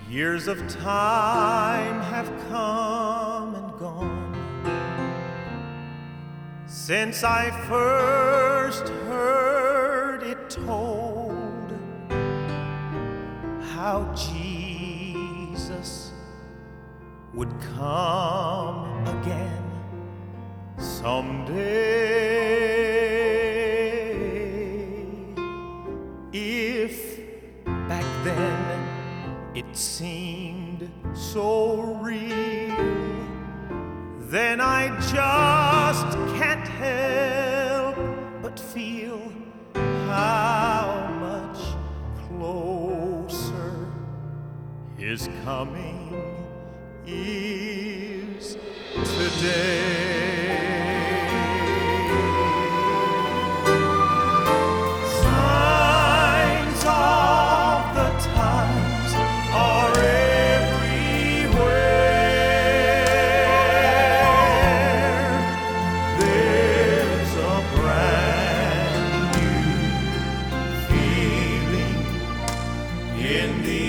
Years of time have come and gone since I first heard it told how Jesus would come again someday. If back then it seemed so real, then I just can't help but feel how much closer His coming is today. Signs of the times are everywhere. There's a brand new feeling in the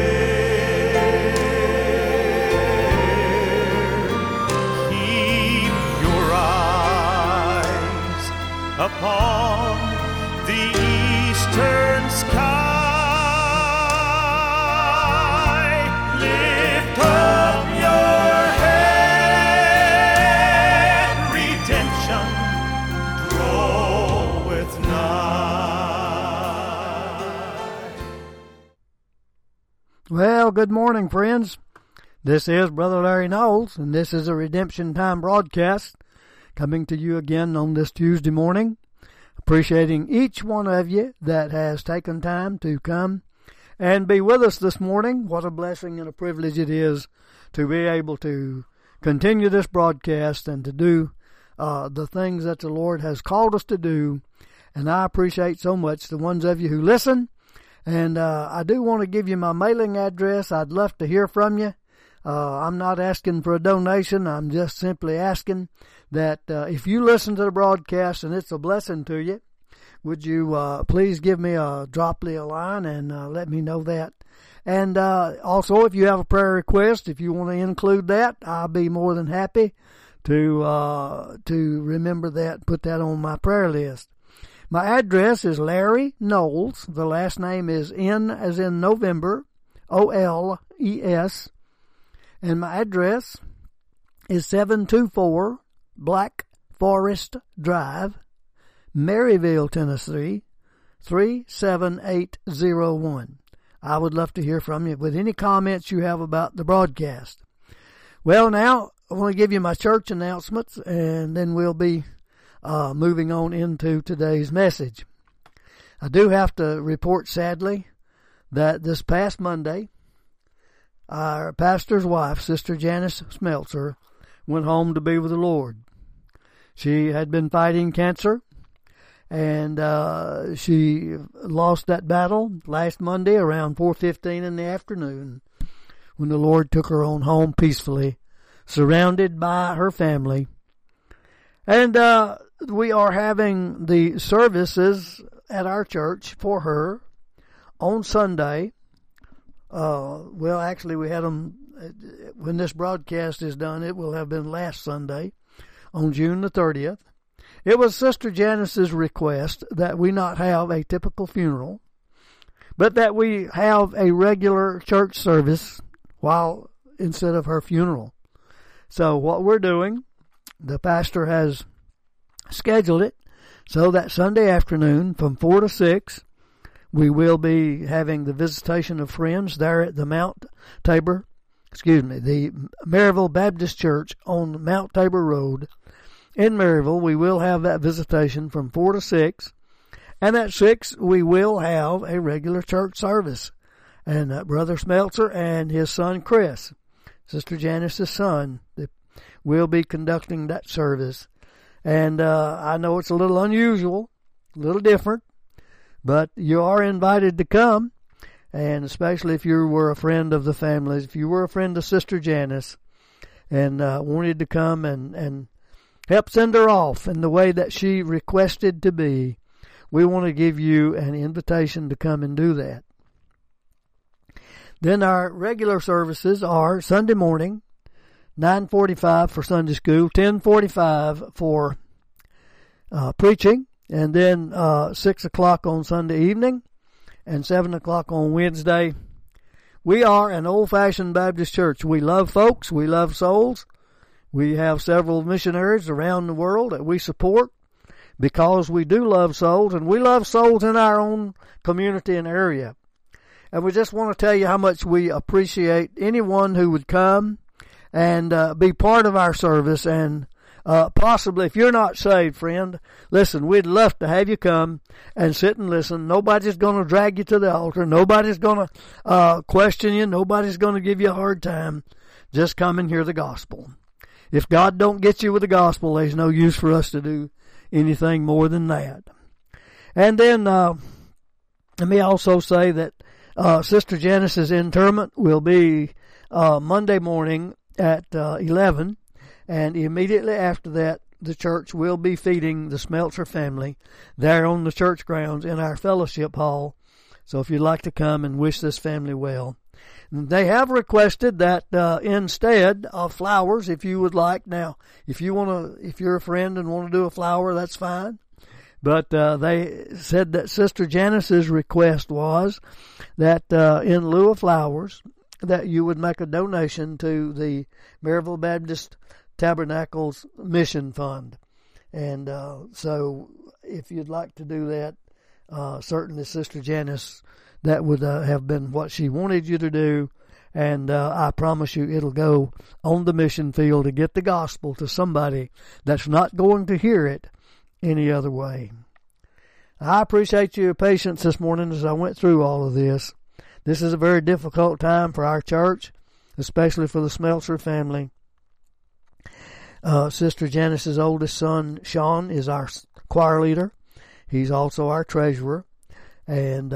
air. Keep your eyes upon the eastern sky. Lift up your head, redemption draweth nigh. Well, good morning, friends. This is Brother Larry Knowles, and this is a Redemption Time broadcast coming to you again on this Tuesday morning. Appreciating each one of you that has taken time to come and be with us this morning. What a blessing and a privilege it is to be able to continue this broadcast and to do the things that the Lord has called us to do. And I appreciate so much the ones of you who listen. And I do want to give you my mailing address. I'd love to hear from you. I'm not asking for a donation. I'm just simply asking that if you listen to the broadcast and it's a blessing to you, would you please give me drop me a line and let me know that. And also, if you have a prayer request, if you want to include that, I'll be more than happy to remember that, put that on my prayer list. My address is Larry Knowles. The last name is N as in November, O-L-E-S. And my address is 724 Black Forest Drive, Maryville, Tennessee, 37801. I would love to hear from you with any comments you have about the broadcast. Well, now I want to give you my church announcements, and then we'll be moving on into today's message. I do have to report, sadly, that this past Monday, our pastor's wife, Sister Janice Smeltzer, went home to be with the Lord. She had been fighting cancer, and she lost that battle last Monday around 4:15 in the afternoon when the Lord took her on home peacefully, surrounded by her family. And we are having the services at our church for her on Sunday. Well, actually, we had them, when this broadcast is done, it will have been last Sunday on June the 30th. It was Sister Janice's request that we not have a typical funeral, but that we have a regular church service instead of her funeral. So what we're doing, the pastor has scheduled it so that Sunday afternoon from 4 to 6, we will be having the visitation of friends there at the the Maryville Baptist Church on Mount Tabor Road in Maryville. We will have that visitation from 4 to 6. And at 6, we will have a regular church service. And Brother Smeltzer and his son Chris, Sister Janice's son, will be conducting that service. And I know it's a little unusual, a little different, but you are invited to come, and especially if you were a friend of the family, if you were a friend of Sister Janice and wanted to come and help send her off in the way that she requested to be, we want to give you an invitation to come and do that. Then our regular services are Sunday morning, 9:45 for Sunday school, 10:45 for preaching, and then 6 o'clock on Sunday evening, and 7 o'clock on Wednesday. We are an old-fashioned Baptist church. We love folks. We love souls. We have several missionaries around the world that we support because we do love souls, and we love souls in our own community and area. And we just want to tell you how much we appreciate anyone who would come and be part of our service. And possibly, if you're not saved, friend, listen, we'd love to have you come and sit and listen. Nobody's going to drag you to the altar. Nobody's going to question you. Nobody's going to give you a hard time. Just come and hear the gospel. If God don't get you with the gospel, there's no use for us to do anything more than that. And then let me also say that Sister Janice's interment will be Monday morning at 11, and immediately after that, the church will be feeding the Smeltzer family there on the church grounds in our fellowship hall. So if you'd like to come and wish this family well. They have requested that instead of flowers, if you would like. Now, if you're a friend and want to do a flower, that's fine. But they said that Sister Janice's request was that in lieu of flowers, that you would make a donation to the Maryville Baptist Tabernacles Mission Fund. And so if you'd like to do that, certainly Sister Janice, that would have been what she wanted you to do. And I promise you it'll go on the mission field to get the gospel to somebody that's not going to hear it any other way. I appreciate your patience this morning as I went through all of this. This is a very difficult time for our church, especially for the Smeltzer family. Sister Janice's oldest son, Sean, is our choir leader. He's also our treasurer. And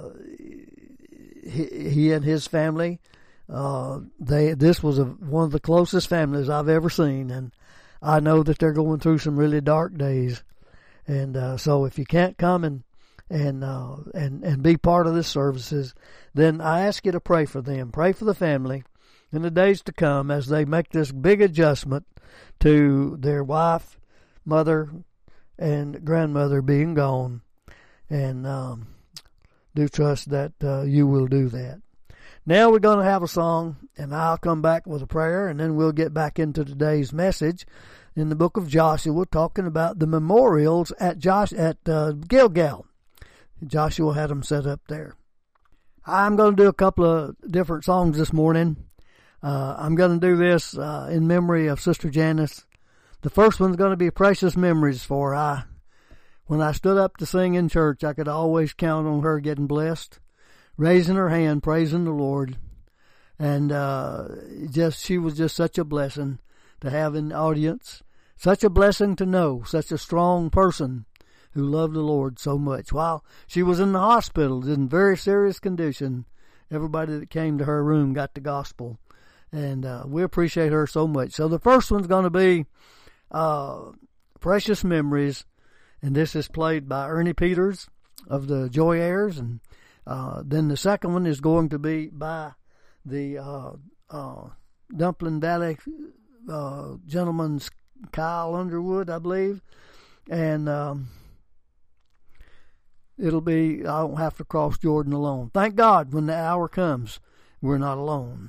he and his family, this was one of the closest families I've ever seen. And I know that they're going through some really dark days. And so if you can't come and be part of this services, then I ask you to pray for them. Pray for the family in the days to come as they make this big adjustment to their wife, mother, and grandmother being gone. And do trust that you will do that. Now we're going to have a song, and I'll come back with a prayer, and then we'll get back into today's message in the book of Joshua, talking about the memorials at Gilgal. Joshua had them set up there. I'm going to do a couple of different songs this morning. I'm going to do this in memory of Sister Janice. The first one's going to be Precious Memories for her. When I stood up to sing in church, I could always count on her getting blessed, raising her hand, praising the Lord. And she was just such a blessing to have in the audience. Such a blessing to know such a strong person who loved the Lord so much. While she was in the hospital in very serious condition, everybody that came to her room got the gospel. And we appreciate her so much. So the first one's going to be Precious Memories. And this is played by Ernie Peters of the Joy Airs. And then the second one is going to be by the Dumpling Valley gentleman's Kyle Underwood, I believe. And it'll be I Don't Have to Cross Jordan Alone. Thank God when the hour comes, we're not alone.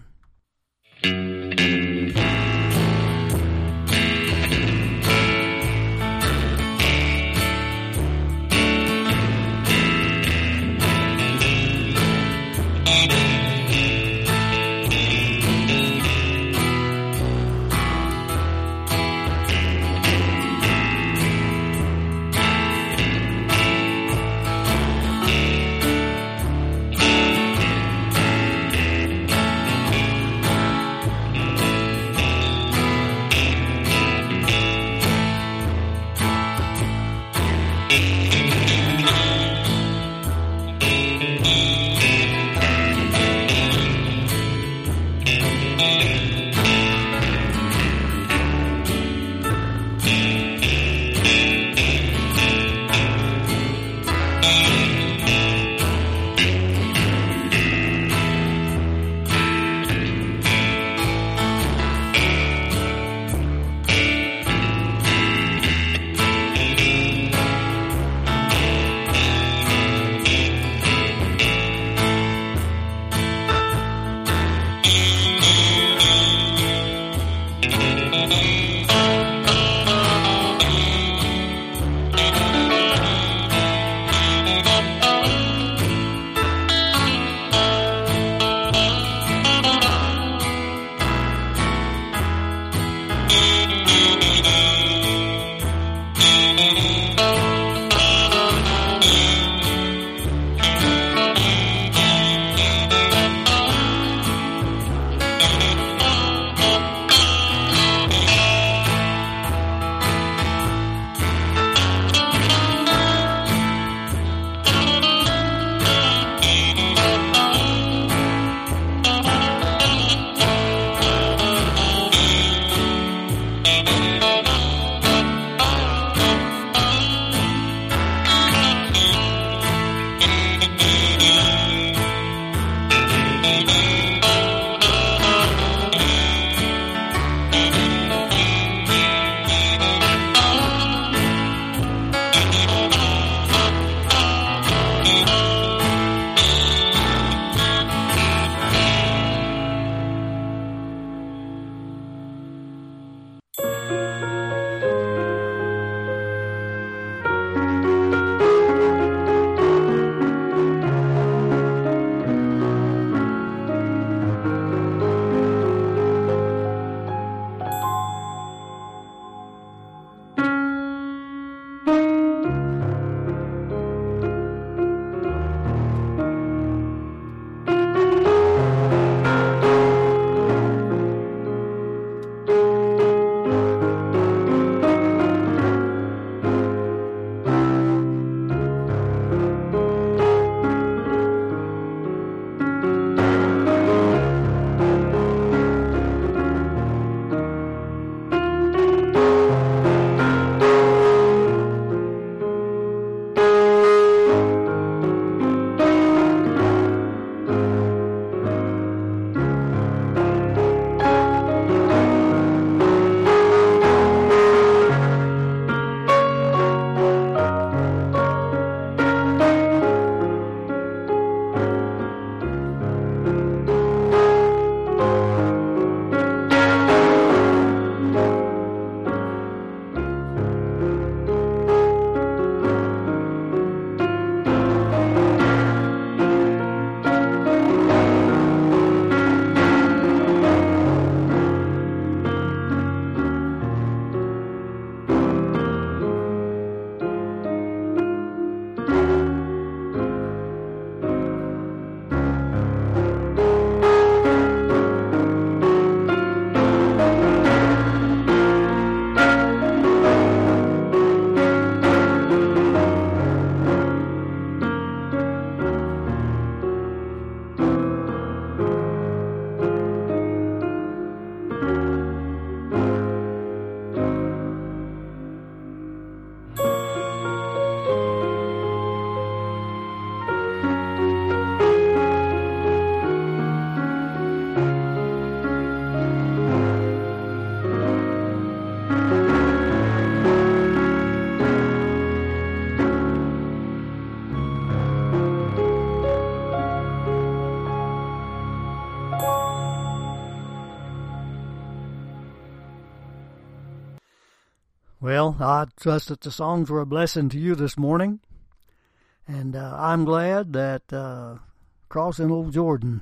Well, I trust that the songs were a blessing to you this morning. And I'm glad that crossing Old Jordan,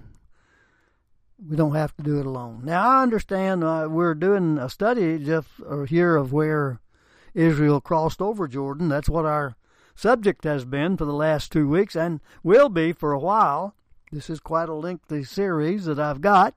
we don't have to do it alone. Now, I understand we're doing a study here of where Israel crossed over Jordan. That's what our subject has been for the last 2 weeks and will be for a while. This is quite a lengthy series that I've got.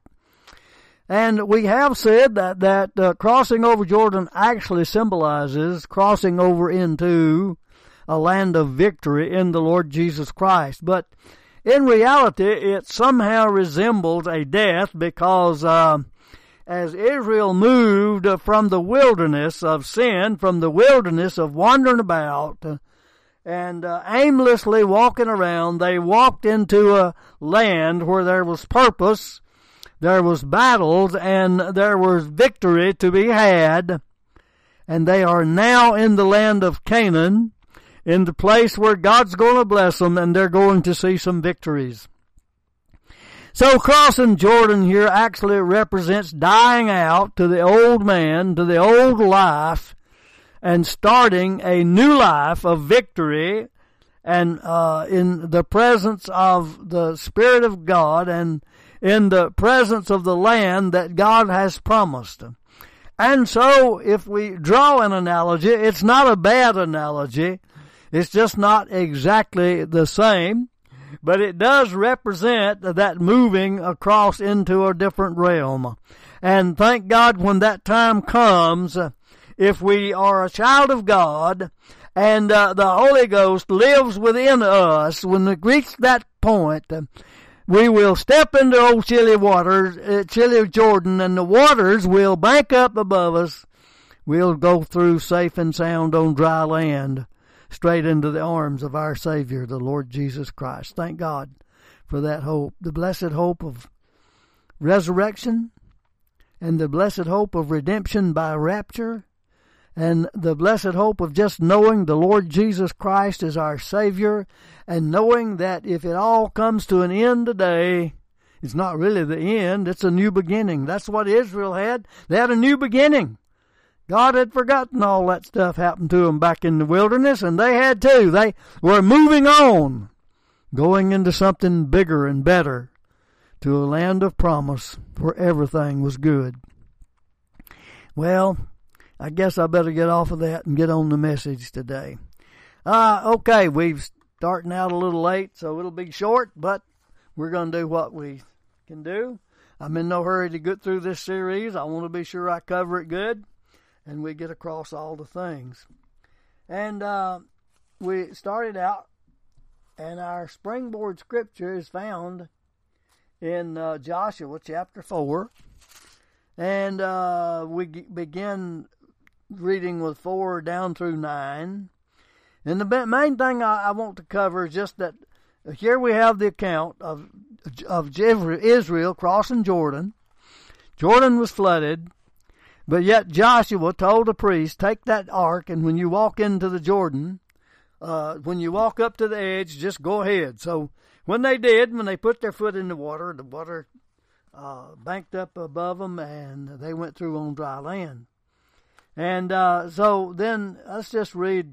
And we have said that crossing over Jordan actually symbolizes crossing over into a land of victory in the Lord Jesus Christ. But in reality, it somehow resembles a death because as Israel moved from the wilderness of sin, from the wilderness of wandering about and aimlessly walking around, they walked into a land where there was purpose, there was battles, and there was victory to be had. And they are now in the land of Canaan, in the place where God's going to bless them, and they're going to see some victories. So crossing Jordan here actually represents dying out to the old man, to the old life, and starting a new life of victory and in the presence of the Spirit of God and in the presence of the land that God has promised. And so if we draw an analogy, it's not a bad analogy. It's just not exactly the same, but it does represent that moving across into a different realm. And thank God when that time comes, if we are a child of God and the Holy Ghost lives within us, when we reach that point, we will step into old chilly waters, chilly Jordan, and the waters will bank up above us. We'll go through safe and sound on dry land, straight into the arms of our Savior, the Lord Jesus Christ. Thank God for that hope, the blessed hope of resurrection, and the blessed hope of redemption by rapture, and the blessed hope of just knowing the Lord Jesus Christ is our Savior, and knowing that if it all comes to an end today, it's not really the end, it's a new beginning. That's what Israel had. They had a new beginning. God had forgotten all that stuff happened to them back in the wilderness, and they had too. They were moving on, going into something bigger and better, to a land of promise where everything was good. Well, I guess I better get off of that and get on the message today. Okay, we're starting out a little late, so it'll be short, but we're going to do what we can do. I'm in no hurry to get through this series. I want to be sure I cover it good and we get across all the things. And we started out, and our springboard scripture is found in Joshua chapter 4. And we begin reading with 4 down through 9. And the main thing I want to cover is just that here we have the account of Israel crossing Jordan. Jordan was flooded, but yet Joshua told the priest, take that ark, and when you walk into the Jordan, when you walk up to the edge, just go ahead. So when they did, when they put their foot in the water banked up above them, and they went through on dry land. And so then let's just read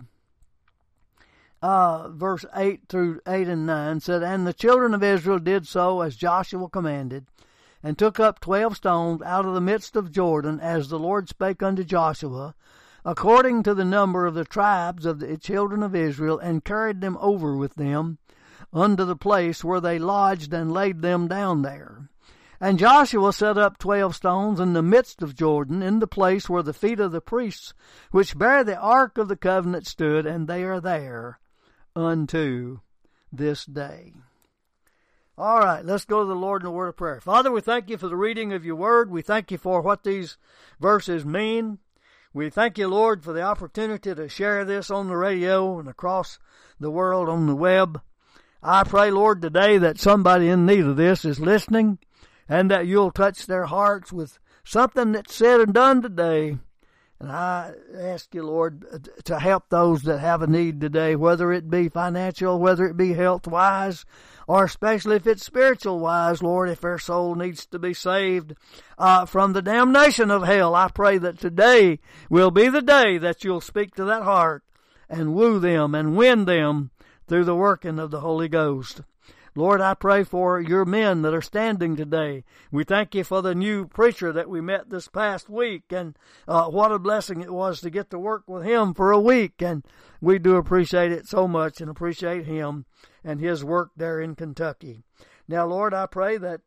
verse 8 through 8 and 9. Said, and the children of Israel did so as Joshua commanded, and took up 12 stones out of the midst of Jordan, as the Lord spake unto Joshua, according to the number of the tribes of the children of Israel, and carried them over with them unto the place where they lodged, and laid them down there. And Joshua set up 12 stones in the midst of Jordan, in the place where the feet of the priests which bear the ark of the covenant stood, and they are there unto this day. All right, let's go to the Lord in a word of prayer. Father, we thank you for the reading of your word. We thank you for what these verses mean. We thank you, Lord, for the opportunity to share this on the radio and across the world on the web. I pray, Lord, today that somebody in need of this is listening, and that you'll touch their hearts with something that's said and done today, And I ask you, Lord, to help those that have a need today, whether it be financial, whether it be health-wise, or especially if it's spiritual-wise, Lord, if their soul needs to be saved from the damnation of hell. I pray that today will be the day that you'll speak to that heart and woo them and win them through the working of the Holy Ghost. Lord, I pray for your men that are standing today. We thank you for the new preacher that we met this past week, and what a blessing it was to get to work with him for a week, and we do appreciate it so much and appreciate him and his work there in Kentucky. Now, Lord, I pray that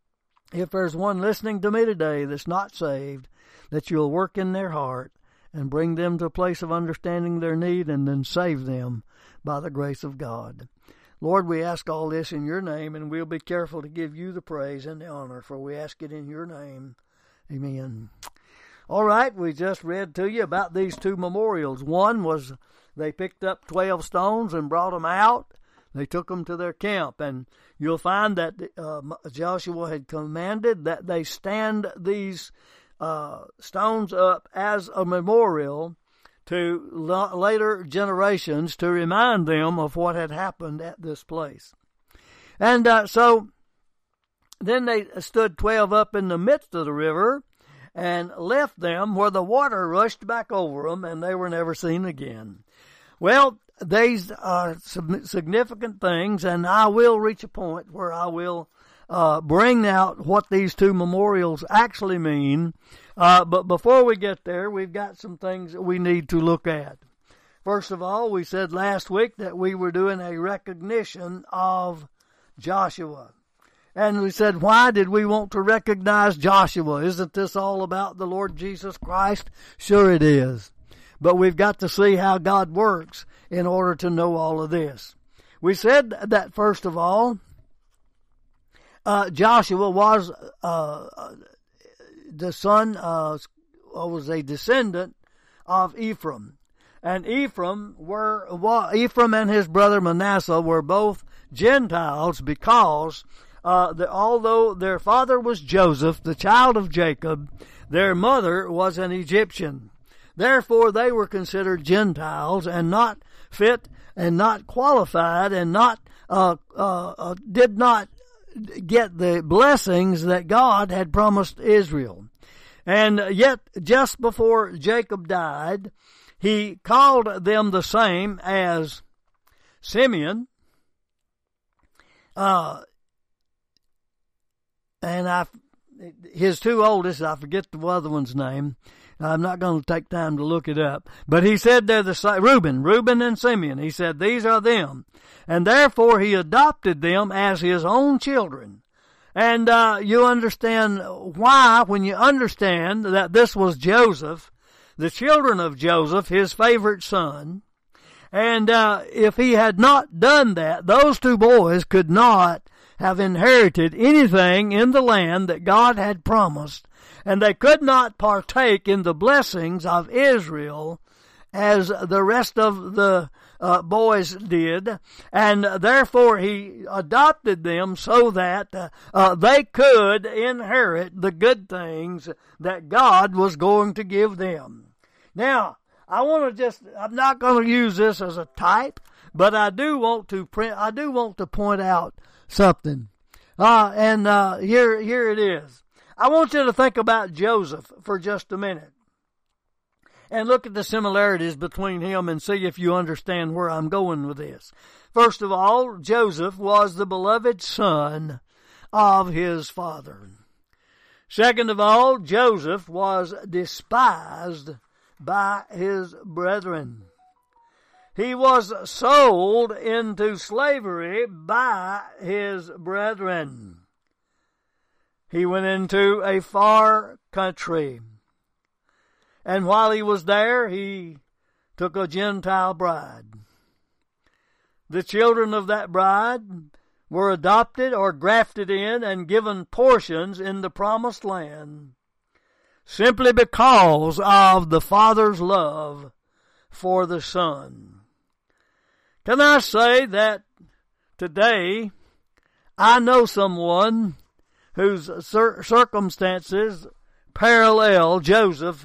if there's one listening to me today that's not saved, that you'll work in their heart and bring them to a place of understanding their need and then save them by the grace of God. Lord, we ask all this in your name, and we'll be careful to give you the praise and the honor, for we ask it in your name. Amen. All right, we just read to you about these two memorials. One was they picked up 12 stones and brought them out. They took them to their camp, and you'll find that Joshua had commanded that they stand these stones up as a memorial to later generations to remind them of what had happened at this place. And so then they stood 12 up in the midst of the river and left them where the water rushed back over them, and they were never seen again. Well, these are significant things, and I will reach a point where I will bring out what these two memorials actually mean. But before we get there, we've got some things that we need to look at. First of all, we said last week that we were doing a recognition of Joshua. And we said, why did we want to recognize Joshua? Isn't this all about the Lord Jesus Christ? Sure it is. But we've got to see how God works in order to know all of this. We said that, first of all, Joshua was the son, was a descendant of Ephraim. And Ephraim and his brother Manasseh were both Gentiles because although their father was Joseph, the child of Jacob, their mother was an Egyptian. Therefore, they were considered Gentiles and not fit and not qualified and did not get the blessings that God had promised Israel. And yet, just before Jacob died, he called them the same as Simeon, and his two oldest, I forget the other one's name. I'm not going to take time to look it up. But he said they're the same, Reuben and Simeon. He said these are them. And therefore he adopted them as his own children. And you understand why when you understand that this was Joseph, the children of Joseph, his favorite son. And if he had not done that, those two boys could not have inherited anything in the land that God had promised. And they could not partake in the blessings of Israel as the rest of the boys did. And therefore he adopted them so that they could inherit the good things that God was going to give them. Now, I'm not going to use this as a type, but I do want to point out something. Here it is. I want you to think about Joseph for just a minute and look at the similarities between him and see if you understand where I'm going with this. First of all, Joseph was the beloved son of his father. Second of all, Joseph was despised by his brethren. He was sold into slavery by his brethren. He went into a far country. And while he was there, he took a Gentile bride. The children of that bride were adopted or grafted in and given portions in the promised land simply because of the father's love for the son. Can I say that today I know someone whose circumstances parallel Joseph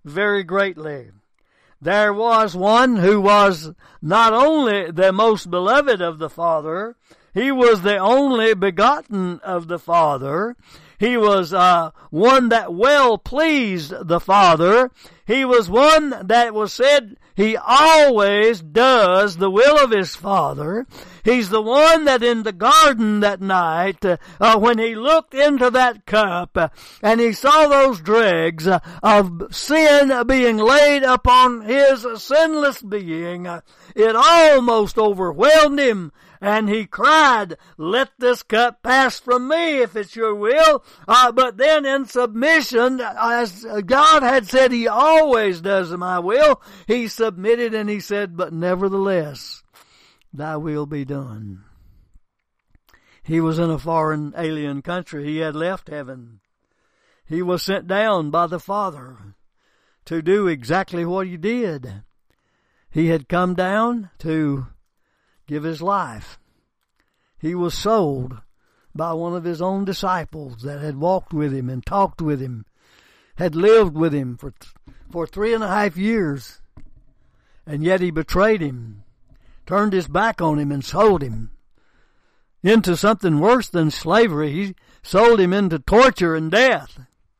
very greatly. There was one who was not only the most beloved of the Father, he was the only begotten of the Father. He was one that well pleased the Father. He was one that was said he always does the will of his Father. He's the one that in the garden that night, when he looked into that cup and he saw those dregs of sin being laid upon his sinless being, it almost overwhelmed him. And he cried, "Let this cup pass from me if it's your will." But then in submission, as God had said he always does my will, he submitted and he said, "But nevertheless, thy will be done." He was in a foreign alien country. He had left heaven. He was sent down by the Father to do exactly what he did. He had come down to give his life. He was sold by one of his own disciples that had walked with him and talked with him, had lived with him for 3.5 years. And yet he betrayed him, turned his back on him and sold him into something worse than slavery. He sold him into torture and death.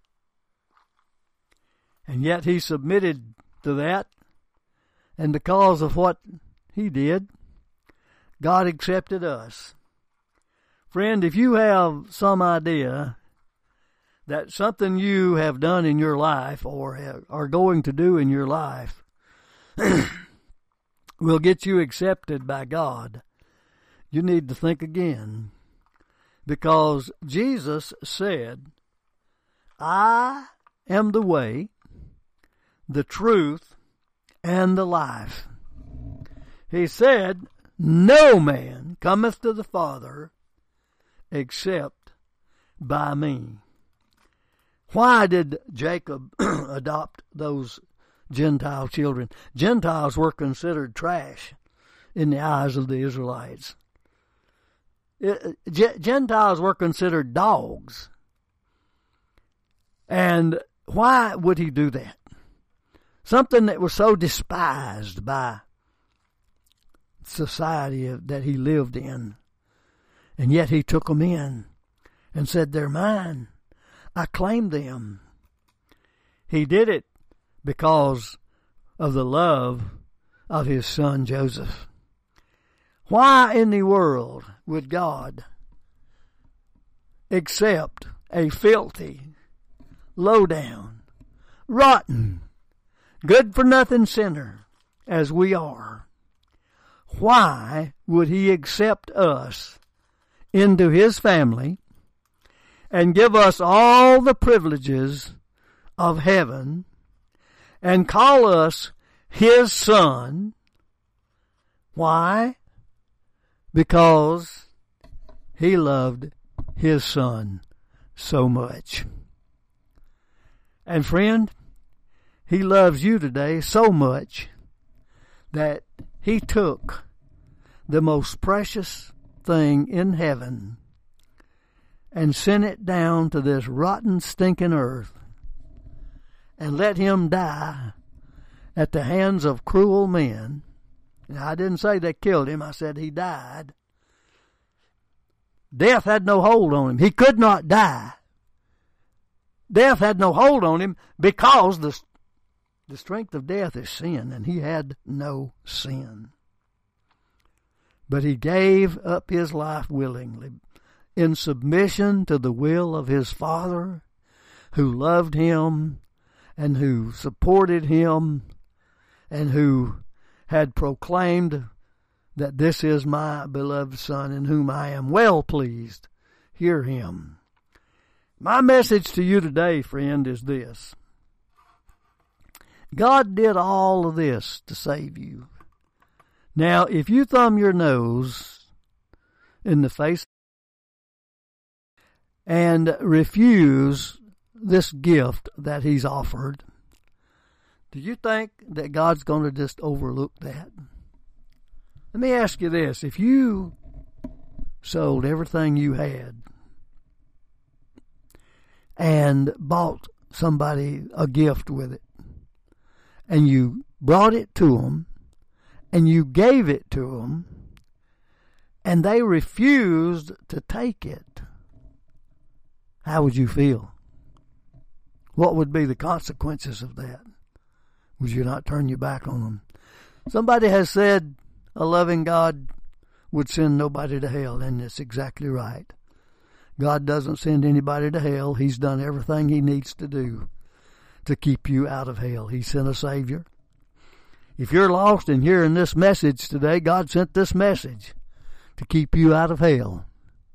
And yet he submitted to that. And because of what he did, God accepted us. Friend, if you have some idea that something you have done in your life or are going to do in your life will get you accepted by God, you need to think again. Because Jesus said, "I am the way, the truth, and the life." He said, "No man cometh to the Father except by me." Why did Jacob adopt those Gentile children? Gentiles were considered trash in the eyes of the Israelites. Gentiles were considered dogs. And why would he do that? Something that was so despised by society that he lived in. And yet he took them in and said, "They're mine. I claim them." He did it because of the love of his son Joseph. Why in the world would God accept a filthy, low-down, rotten, good-for-nothing sinner as we are? Why would he accept us into his family and give us all the privileges of heaven and call us his son? Why? Because he loved his son so much. And friend, he loves you today so much that he took the most precious thing in heaven and sent it down to this rotten, stinking earth and let him die at the hands of cruel men. Now, I didn't say they killed him. I said he died. Death had no hold on him. He could not die. Death had no hold on him because the strength of death is sin, and he had no sin. But he gave up his life willingly in submission to the will of his Father, who loved him and who supported him and who had proclaimed that this is my beloved Son in whom I am well pleased. Hear him. My message to you today, friend, is this. God did all of this to save you. Now, if you thumb your nose in the face and refuse this gift that he's offered, do you think that God's going to just overlook that? Let me ask you this. If you sold everything you had and bought somebody a gift with it, and you brought it to them, and you gave it to them, and they refused to take it, how would you feel? What would be the consequences of that? Would you not turn your back on them? Somebody has said a loving God would send nobody to hell, and it's exactly right. God doesn't send anybody to hell. He's done everything He needs to do to keep you out of hell. He sent a Savior. If you're lost and hearing this message today, God sent this message to keep you out of hell.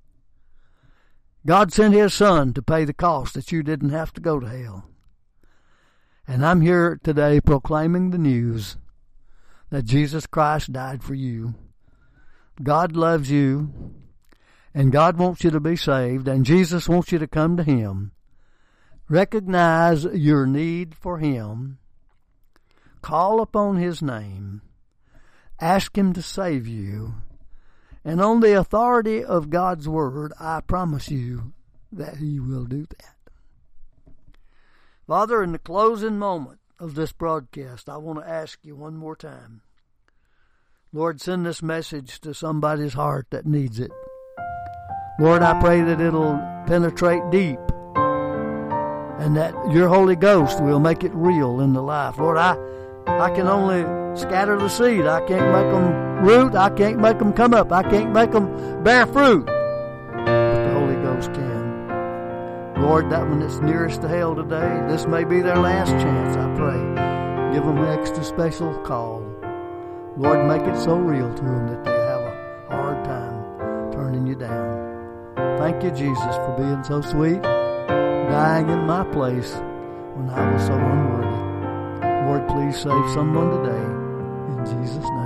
God sent His Son to pay the cost that you didn't have to go to hell. And I'm here today proclaiming the news that Jesus Christ died for you. God loves you, and God wants you to be saved, and Jesus wants you to come to Him. Recognize your need for Him. Call upon His name. Ask Him to save you. And on the authority of God's Word, I promise you that He will do that. Father, in the closing moment of this broadcast, I want to ask you one more time. Lord, send this message to somebody's heart that needs it. Lord, I pray that it'll penetrate deep and that your Holy Ghost will make it real in the life. Lord, I can only scatter the seed. I can't make them root. I can't make them come up. I can't make them bear fruit. But the Holy Ghost can. Lord, that one that's nearest to hell today, this may be their last chance, I pray. Give them an extra special call. Lord, make it so real to them that they have a hard time turning you down. Thank you, Jesus, for being so sweet, dying in my place when I was so unworthy. Lord, please save someone today. In Jesus' name.